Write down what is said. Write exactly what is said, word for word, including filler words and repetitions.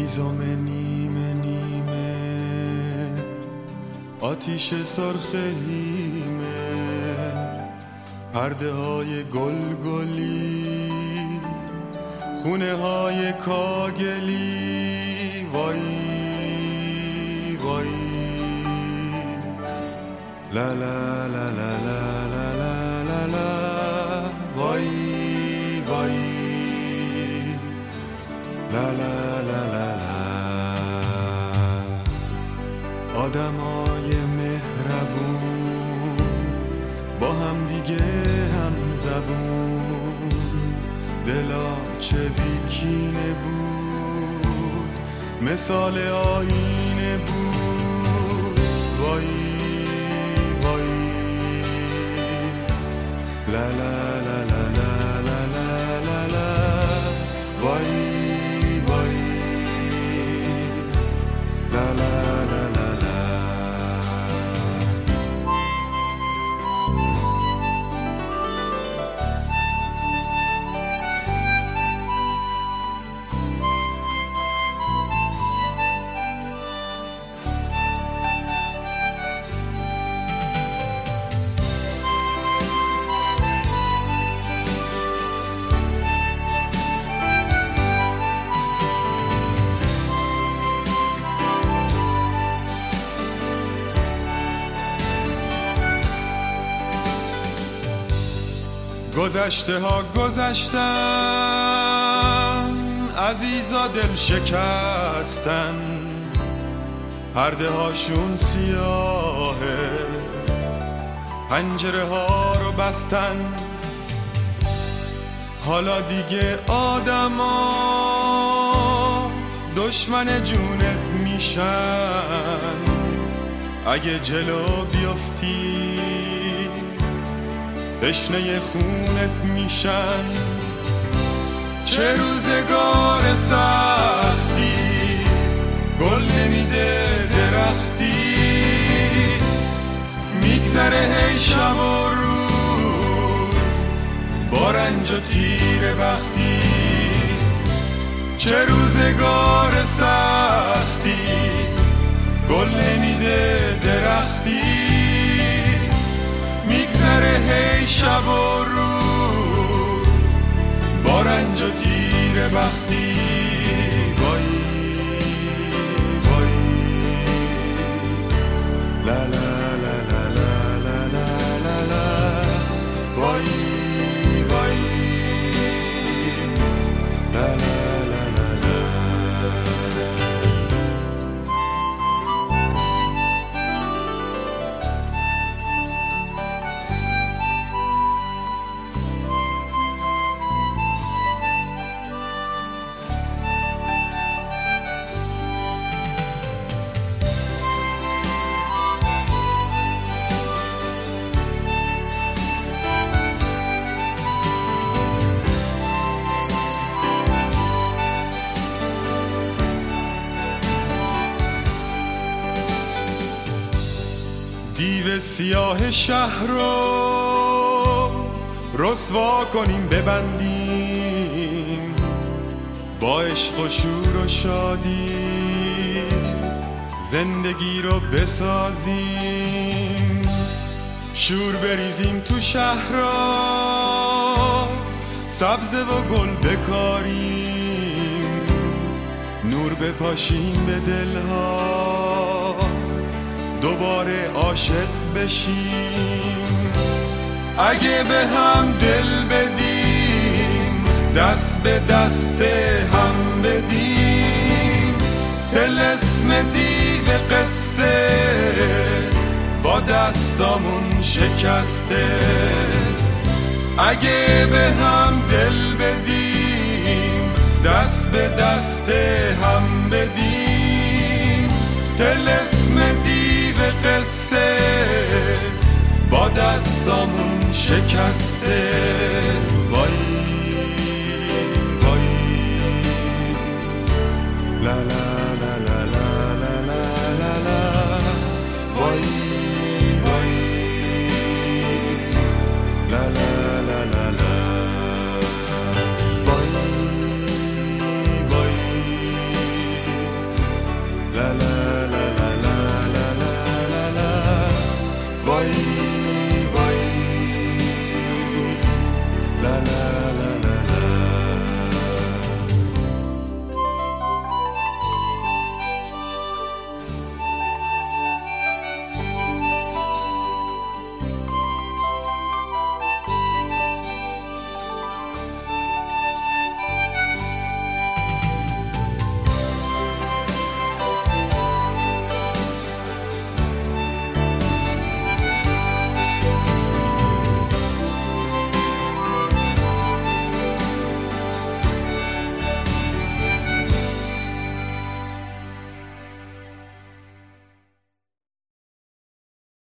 هیزم نیمه نیمه آتیش سرخ هیمه پرده های گل گلی خونه های کاگلی وای وای لا لا لا لا لا لا لا لا وای وای لا لا لا لا لا آدمای مهربون با هم دیگه هم زبون دلا چه بیکینه بود مثال آینه بود وای وای لا لا لا لا لا لا لا لا وای وای لا لا لا لا لا گذشته ها گذشتن عزیزا دل شکستن پرده هاشون سیاهه پنجره ها رو بستن حالا دیگه آدما دشمن جونت میشن اگه جلو بیفتی تشنه خونت میشن چه روزگار سختی گل نمیده درختی میگذره هی شب و روز با رنج و تیر بختی چه روزگار سختی گل نمیده درختی میگذره هی شب و روز با رنج و تیر بختی وای وای لا لا لا لا لا لا لا لا وای وای لا لا لا لا لا دیو سیاه شهر رو رسوا کنیم ببندیم با عشق و شور و شادی زندگی رو بسازیم شور بریزیم تو شهرها سبزه و گل بکاریم نور بپاشیم به دلها دوباره عاشق بشیم اگه به هم دل بدیم دست به دست هم بدیم طلسم دیو قصه با دستامون شکسته اگه به هم دل بدیم دست به دست هم بدیم طلسم دیو قصه با دستامون شکسته